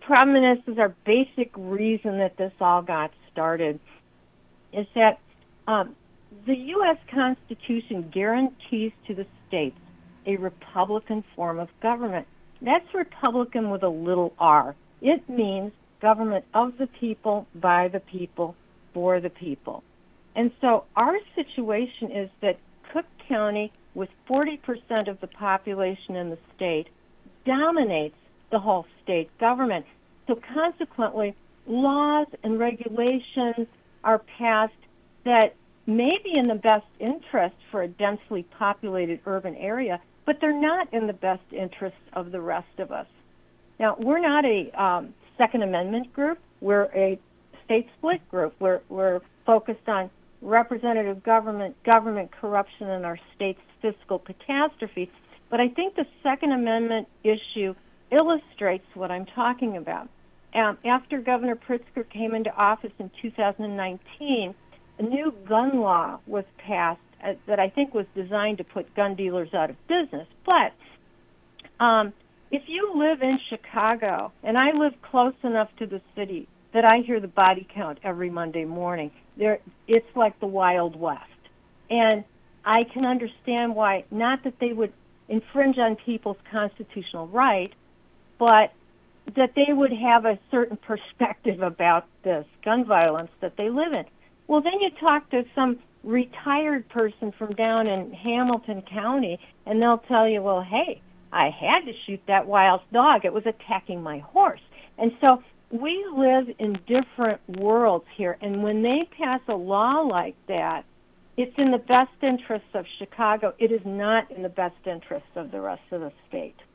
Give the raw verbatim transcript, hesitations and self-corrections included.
problem, and this is our basic reason that this all got started, is that um, the U S Constitution guarantees to the states a Republican form of government. That's Republican with a little r. It means government of the people, by the people, for the people. And so our situation is that Cook County, with forty percent of the population in the state, dominates the whole state government. So consequently, laws and regulations are passed that may be in the best interest for a densely populated urban area, but they're not in the best interest of the rest of us. Now, we're not a um, Second Amendment group. We're a state split group. We're, we're focused on representative government, government corruption, and our state's fiscal catastrophe. But I think the Second Amendment issue illustrates what I'm talking about. Um, after Governor Pritzker came into office in two thousand nineteen, a new gun law was passed uh, that I think was designed to put gun dealers out of business. But um, if you live in Chicago, and I live close enough to the city that I hear the body count every Monday morning, there it's like the Wild West. And I can understand why, not that they would infringe on people's constitutional right, but that they would have a certain perspective about this gun violence that they live in. Well, then you talk to some retired person from down in Hamilton County, and they'll tell you, well, hey, I had to shoot that wild dog. It was attacking my horse. And so we live in different worlds here, and when they pass a law like that, it's in the best interests of Chicago. It is not in the best interests of the rest of the state.